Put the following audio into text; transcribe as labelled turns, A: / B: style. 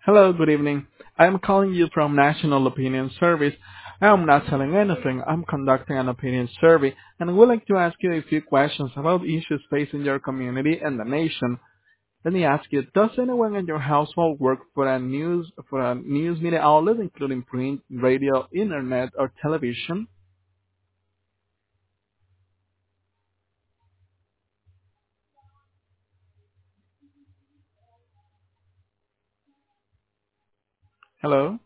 A: Hello, good evening. I am calling you from National Opinion Service. I am not selling anything. I'm conducting an opinion survey and would like to ask you a few questions about issues facing your community and the nation. Let me ask you, does anyone in your household work for a news media outlet, including print, radio, internet, or television? Hello?